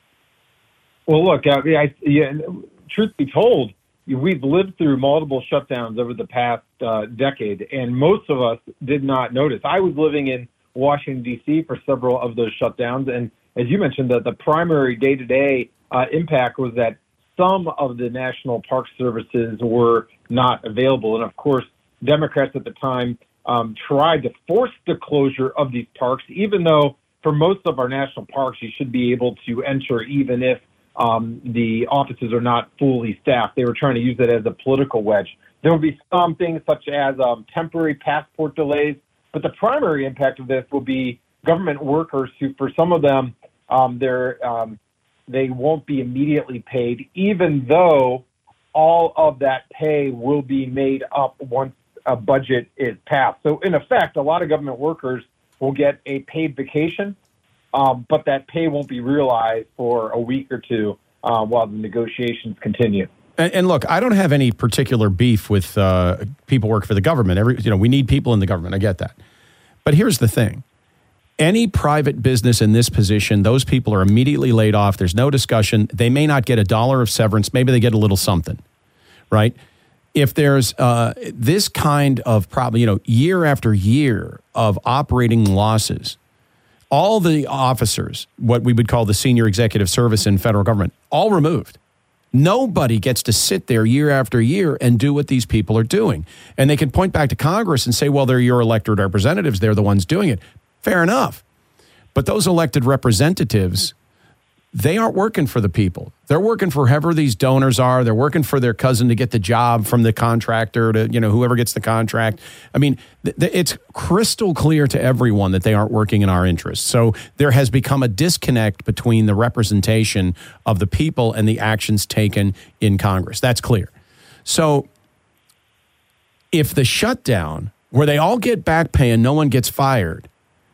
Well, look, I mean, I, yeah, truth be told, we've lived through multiple shutdowns over the past uh, decade, and most of us did not notice. I was living in Washington, D C for several of those shutdowns, and as you mentioned, the, the primary day-to-day uh, impact was that some of the national park services were not available. And, of course, Democrats at the time um, tried to force the closure of these parks, even though for most of our national parks you should be able to enter even if um, the offices are not fully staffed. They were trying to use it as a political wedge. There will be some things such as um, temporary passport delays, but the primary impact of this will be government workers who, for some of them, um, they're, um, they won't be immediately paid, even though all of that pay will be made up once a budget is passed. So, in effect, a lot of government workers will get a paid vacation, um, but that pay won't be realized for a week or two uh, while the negotiations continue. And, and look, I don't have any particular beef with uh, people work for the government. Every, you know, we need people in the government. I get that. But here's the thing. Any private business in this position, those people are immediately laid off. There's no discussion. They may not get a dollar of severance. Maybe they get a little something, right? If there's uh, this kind of problem, you know, year after year of operating losses, all the officers, what we would call the senior executive service in federal government, all removed. Nobody gets to sit there year after year and do what these people are doing. And they can point back to Congress and say, well, they're your elected representatives. They're the ones doing it. Fair enough. But those elected representatives, they aren't working for the people. They're working for whoever these donors are. They're working for their cousin to get the job from the contractor to, you know, whoever gets the contract. I mean, th- th- it's crystal clear to everyone that they aren't working in our interests. So there has become a disconnect between the representation of the people and the actions taken in Congress. That's clear. So if the shutdown, where they all get back pay and no one gets fired,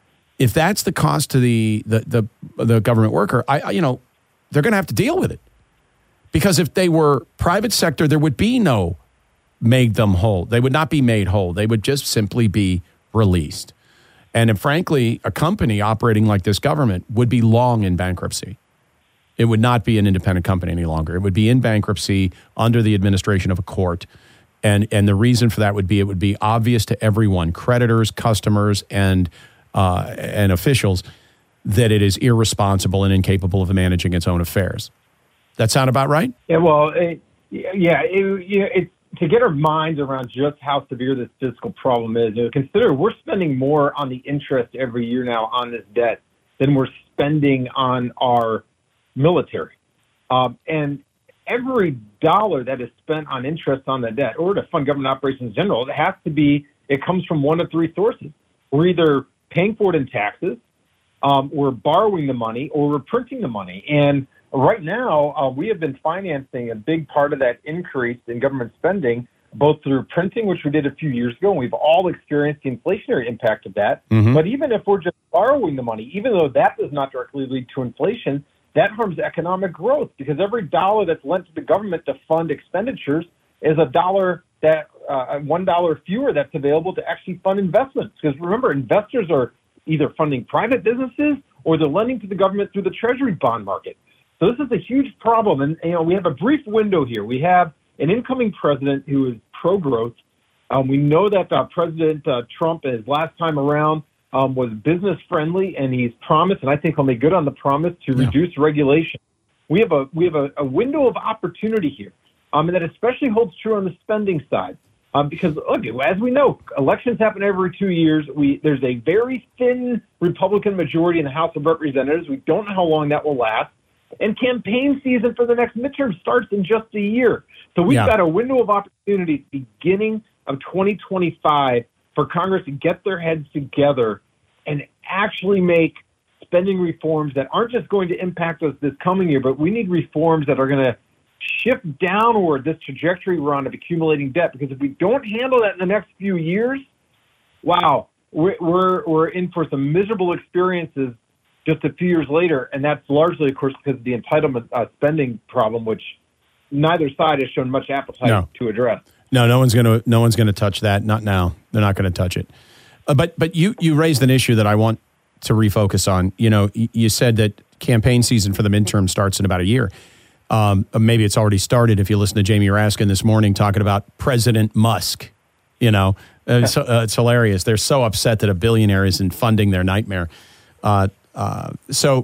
if that's the cost to the the the, the government worker, I you know, they're going to have to deal with it. Because if they were private sector, there would be no made them whole. They would not be made whole. They would just simply be released. And if, frankly, a company operating like this government would be long in bankruptcy. It would not be an independent company any longer. It would be in bankruptcy under the administration of a court. And and the reason for that would be it would be obvious to everyone, creditors, customers, and Uh, and officials, that it is irresponsible and incapable of managing its own affairs. That sound about right? Yeah, well, it, yeah, it, yeah it, to get our minds around just how severe this fiscal problem is, you know, consider we're spending more on the interest every year now on this debt than we're spending on our military. Um, and every dollar that is spent on interest on the debt or to fund government operations in general, it has to be, it comes from one of three sources. We're either paying for it in taxes, um, we're borrowing the money, or we're printing the money. And right now, uh, we have been financing a big part of that increase in government spending, both through printing, which we did a few years ago, and we've all experienced the inflationary impact of that. Mm-hmm. But even if we're just borrowing the money, even though that does not directly lead to inflation, that harms economic growth, because every dollar that's lent to the government to fund expenditures is a dollar that uh, one dollar fewer that's available to actually fund investments. Because remember, investors are either funding private businesses or they're lending to the government through the Treasury bond market. So this is a huge problem. And, you know, we have a brief window here. We have an incoming president who is pro-growth. Um, we know that uh, President uh, Trump, his last time around, um, was business-friendly, and he's promised, and I think he'll make good on the promise, to yeah. reduce regulation. We have a we have a, a window of opportunity here. Um, and that especially holds true on the spending side. Um, because, look, as we know, elections happen every two years. We There's a very thin Republican majority in the House of Representatives. We don't know how long that will last. And campaign season for the next midterm starts in just a year. So we've yeah. got a window of opportunity beginning of twenty twenty-five for Congress to get their heads together and actually make spending reforms that aren't just going to impact us this coming year, but we need reforms that are going to shift downward this trajectory we're on of accumulating debt. Because if we don't handle that in the next few years, wow, we're we're, we're in for some miserable experiences just a few years later. And that's largely, of course, because of the entitlement uh, spending problem, which neither side has shown much appetite No. to address. No, no one's going to no one's going to touch that. Not now. They're not going to touch it. Uh, but but you you raised an issue that I want to refocus on. You know, y- you said that campaign season for the midterm starts in about a year. Um, maybe it's already started. If you listen to Jamie Raskin this morning talking about President Musk, you know, uh, so, uh, it's hilarious. They're so upset that a billionaire isn't funding their nightmare. Uh, uh, so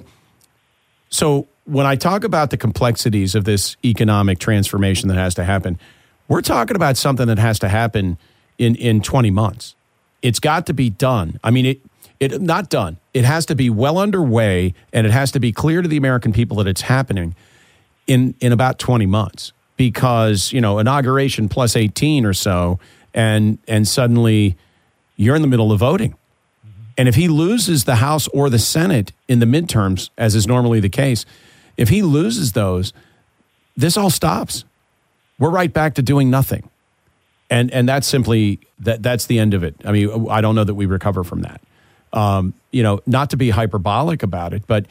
so when I talk about the complexities of this economic transformation that has to happen, we're talking about something that has to happen in, in twenty months. It's got to be done. I mean, it it not done. It has to be well underway, and it has to be clear to the American people that it's happening in, in about twenty months. Because, you know, inauguration plus eighteen or so, and and suddenly you're in the middle of voting. And if he loses the House or the Senate in the midterms, as is normally the case, if he loses those, this all stops. We're right back to doing nothing. And and that's simply, that that's the end of it. I mean, I don't know that we recover from that. Um, you know, not to be hyperbolic about it, but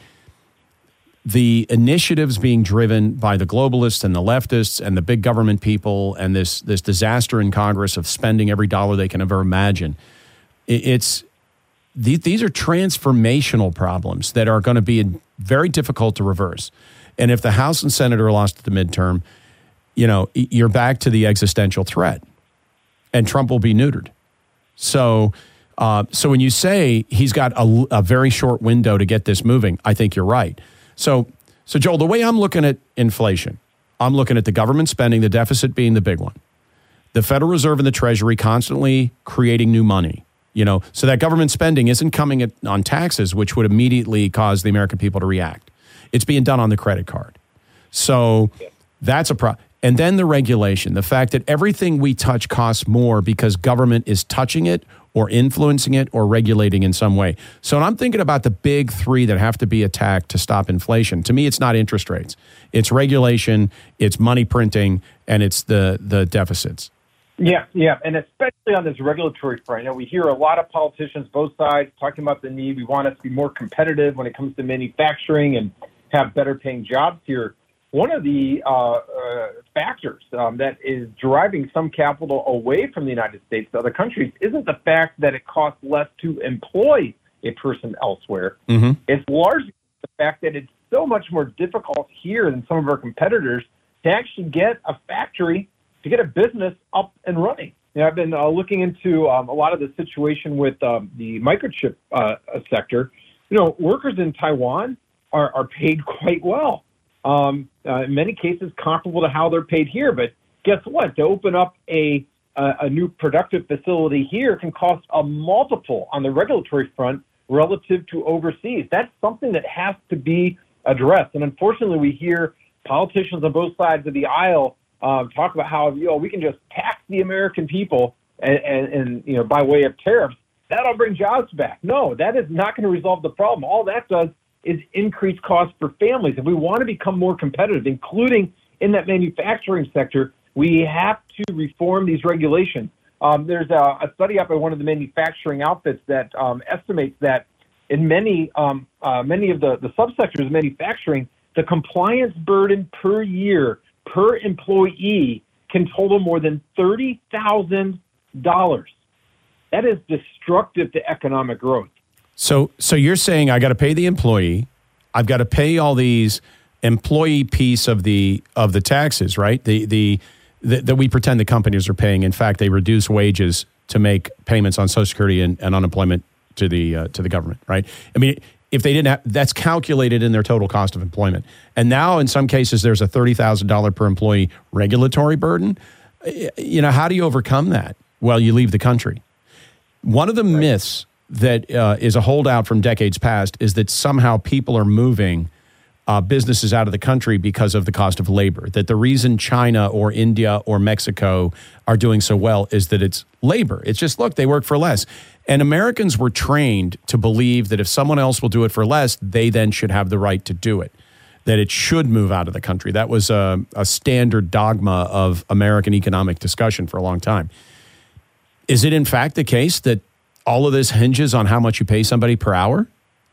the initiatives being driven by the globalists and the leftists and the big government people and this this disaster in Congress of spending every dollar they can ever imagine, it, it's these, these are transformational problems that are going to be very difficult to reverse. And if the House and Senate are lost at the midterm, you know, you're back to the existential threat, and Trump will be neutered. So, uh, so when you say he's got a, a very short window to get this moving, I think you're right. So, so Joel, the way I'm looking at inflation, I'm looking at the government spending, the deficit being the big one, the Federal Reserve and the Treasury constantly creating new money. You know, so that government spending isn't coming at, on taxes, which would immediately cause the American people to react. It's being done on the credit card. So that's a problem. And then the regulation, the fact that everything we touch costs more because government is touching it or influencing it or regulating in some way. So when I'm thinking about the big three that have to be attacked to stop inflation, to me, it's not interest rates. It's regulation, it's money printing, and it's the, the deficits. Yeah, yeah, and especially on this regulatory front. You know, we hear a lot of politicians, both sides, talking about the need. We want us to be more competitive when it comes to manufacturing and have better paying jobs here. One of the uh, uh, factors um, that is driving some capital away from the United States to other countries isn't the fact that it costs less to employ a person elsewhere. Mm-hmm. It's largely the fact that it's so much more difficult here than some of our competitors to actually get a factory, to get a business up and running. You know, I've been uh, looking into um, a lot of the situation with um, the microchip uh, sector. You know, workers in Taiwan are, are paid quite well. Um, uh, in many cases, comparable to how they're paid here. But guess what? To open up a a, a new productive facility here can cost a multiple on the regulatory front relative to overseas. That's something that has to be addressed. And unfortunately, we hear politicians on both sides of the aisle uh, talk about how, you know, we can just tax the American people and, and, and you know, by way of tariffs. That'll bring jobs back. No, that is not going to resolve the problem. All that does is increased costs for families. If we want to become more competitive, including in that manufacturing sector, we have to reform these regulations. Um, there's a, a study up by one of the manufacturing outfits that um, estimates that in many um, uh, many of the, the subsectors of manufacturing, the compliance burden per year per employee can total more than thirty thousand dollars. That is destructive to economic growth. So, so you're saying I got to pay the employee, I've got to pay all these employee piece of the of the taxes, right? The the that we pretend the companies are paying. In fact, they reduce wages to make payments on Social Security and, and unemployment to the uh, to the government, right? I mean, if they didn't have, that's calculated in their total cost of employment. And now, in some cases, there's a thirty thousand dollars per employee regulatory burden. You know, how do you overcome that? Well, you leave the country. One of the right. myths that uh, is a holdout from decades past is that somehow people are moving uh, businesses out of the country because of the cost of labor. That the reason China or India or Mexico are doing so well is that it's labor. It's just, look, they work for less. And Americans were trained to believe that if someone else will do it for less, they then should have the right to do it. that it should move out of the country. That was a, a standard dogma of American economic discussion for a long time. Is it in fact the case that all of this hinges on how much you pay somebody per hour?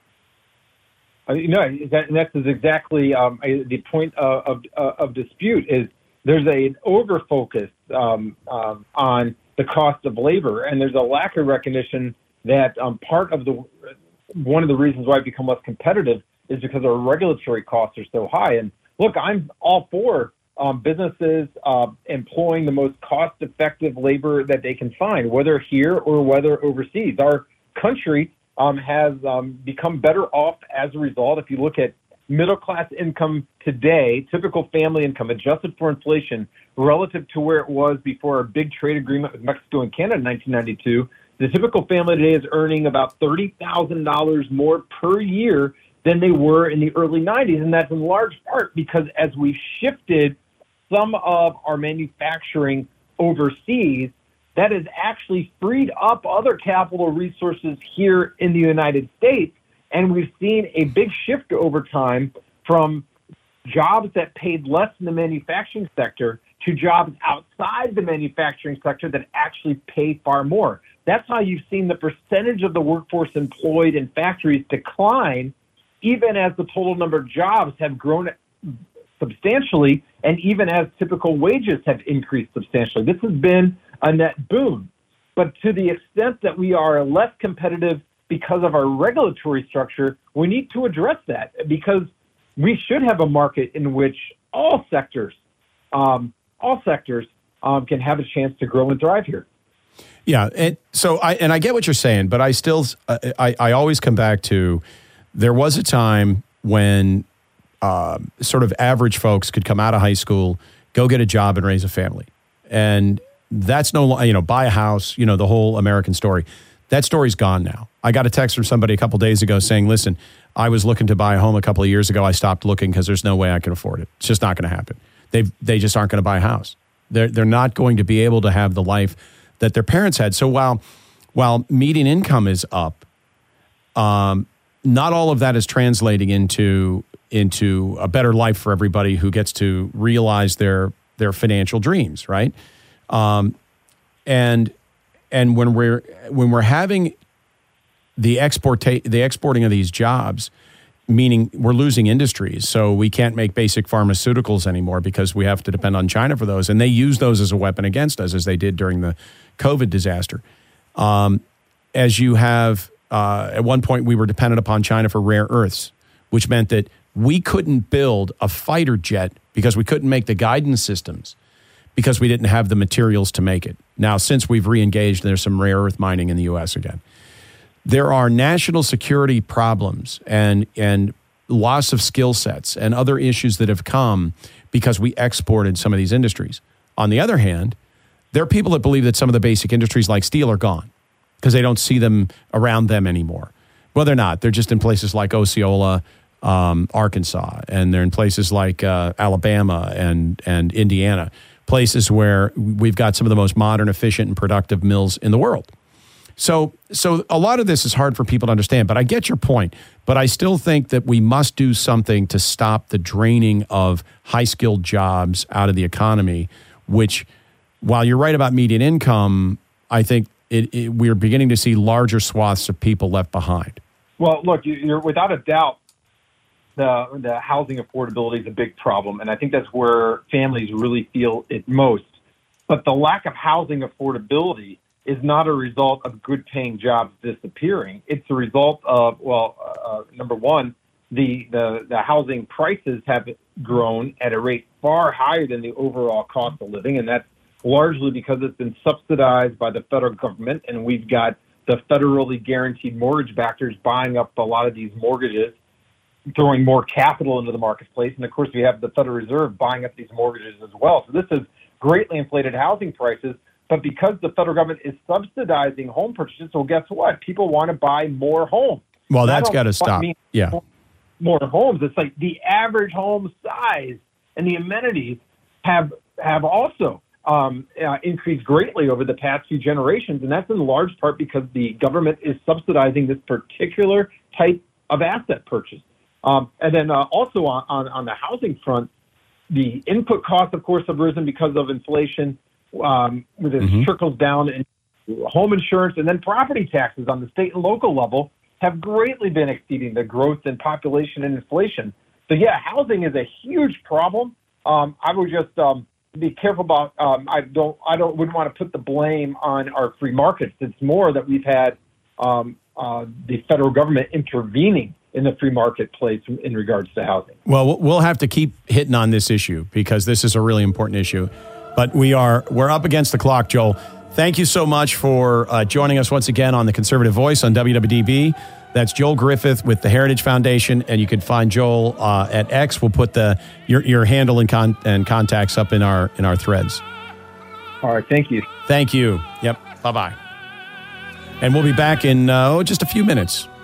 Uh, you know, that, and that's exactly um, the point of, of, of dispute is there's a, an over-focus um, um, on the cost of labor, and there's a lack of recognition that um, part of the one of the reasons why it become less competitive is because our regulatory costs are so high. And look, I'm all for um, businesses uh, employing the most cost-effective labor that they can find, whether here or whether overseas. Our country um, has um, become better off as a result. If you look at middle-class income today, typical family income adjusted for inflation relative to where it was before our big trade agreement with Mexico and Canada in nineteen ninety-two, the typical family today is earning about thirty thousand dollars more per year than they were in the early nineties. And that's in large part because as we've shifted some of our manufacturing overseas, that has actually freed up other capital resources here in the United States. And we've seen a big shift over time from jobs that paid less in the manufacturing sector to jobs outside the manufacturing sector that actually pay far more. That's how you've seen the percentage of the workforce employed in factories decline, even as the total number of jobs have grown substantially, and even as typical wages have increased substantially. This has been a net boon. But to the extent that we are less competitive because of our regulatory structure, we need to address that, because we should have a market in which all sectors, um, all sectors um, can have a chance to grow and thrive here. Yeah, and so I and I get what you're saying, but I still I, I always come back to there was a time when uh, sort of average folks could come out of high school, go get a job, and raise a family, and that's no you know buy a house, you know the whole American story. That story's gone now. I got a text from somebody a couple days ago saying, "Listen, I was looking to buy a home a couple of years ago. I stopped looking because there's no way I can afford it. It's just not going to happen. They they just aren't going to buy a house. They're they're not going to be able to have the life that their parents had. So while while median income is up, um, not all of that is translating into into a better life for everybody who gets to realize their their financial dreams, right? Um, and and when we're when we're having the export the exporting of these jobs, meaning we're losing industries, so we can't make basic pharmaceuticals anymore because we have to depend on China for those, and they use those as a weapon against us, as they did during the COVID disaster. Um, as you have, uh, at one point we were dependent upon China for rare earths, which meant that we couldn't build a fighter jet because we couldn't make the guidance systems because we didn't have the materials to make it. Now, since we've re-engaged, there's some rare earth mining in the U S again. There are national security problems and and loss of skill sets and other issues that have come because we exported some of these industries. On the other hand, there are people that believe that some of the basic industries like steel are gone because they don't see them around them anymore. Well, they're not. They're just in places like Osceola, um, Arkansas, and they're in places like uh, Alabama and, and Indiana, places where we've got some of the most modern, efficient, and productive mills in the world. So so a lot of this is hard for people to understand, but I get your point. But I still think that we must do something to stop the draining of high-skilled jobs out of the economy, which, while you're right about median income, I think it, it, we're beginning to see larger swaths of people left behind. Well, look, you're without a doubt, the, the housing affordability is a big problem, and I think that's where families really feel it most. But the lack of housing affordability is not a result of good-paying jobs disappearing. It's a result of, well, uh, number one, the, the, the housing prices have grown at a rate far higher than the overall cost of living, and that's largely because it's been subsidized by the federal government, and we've got the federally guaranteed mortgage backers buying up a lot of these mortgages, throwing more capital into the marketplace, and of course we have the Federal Reserve buying up these mortgages as well. So this has greatly inflated housing prices. But because the federal government is subsidizing home purchases, so guess what? People want to buy more homes. Well, that's got to stop. Yeah. More, more homes. It's like the average home size and the amenities have have also um, uh, increased greatly over the past few generations. And that's in large part because the government is subsidizing this particular type of asset purchase. Um, and then uh, also on, on, on the housing front, the input costs, of course, have risen because of inflation. Um, this mm-hmm. trickles down in home insurance, and then property taxes on the state and local level have greatly been exceeding the growth in population and inflation. So yeah, housing is a huge problem. Um, I would just um, be careful about. Um, I don't. I don't. Wouldn't want to put the blame on our free markets. It's more that we've had um, uh, the federal government intervening in the free marketplace in regards to housing. Well, we'll have to keep hitting on this issue because this is a really important issue. But we are we're up against the clock, Joel. Thank you so much for uh, joining us once again on the Conservative Voice on W W D B. That's Joel Griffith with the Heritage Foundation, and you can find Joel uh, at X. We'll put the your your handle and con- and contacts up in our in our threads. All right, thank you. Thank you. Yep. Bye bye. And we'll be back in uh, oh, just a few minutes.